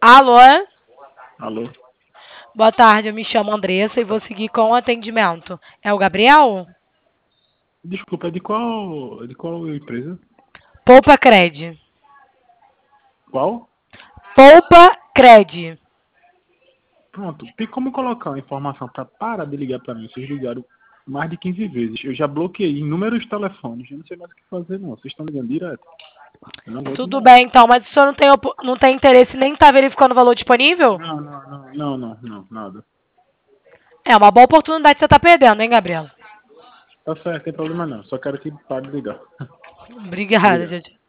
Alô? Alô? Boa tarde, eu me chamo Andressa e vou seguir com o atendimento. É o Gabriel? Desculpa, é de qual empresa? Poupa Cred. Qual? Poupa Cred. Pronto, tem como colocar uma informação para parar de ligar para mim? Vocês ligaram mais de 15 vezes. Eu já bloqueei inúmeros telefones. Eu não sei mais o que fazer, não. Vocês estão ligando direto. Eu não aguento Tudo mais. bem, então, mas o senhor não tem interesse nem tá verificando o valor disponível? Não, nada. É uma boa oportunidade que você tá perdendo, hein, Gabriel? Tá certo, tem problema não. Só quero que pare de ligar. Obrigada, Obrigado. gente.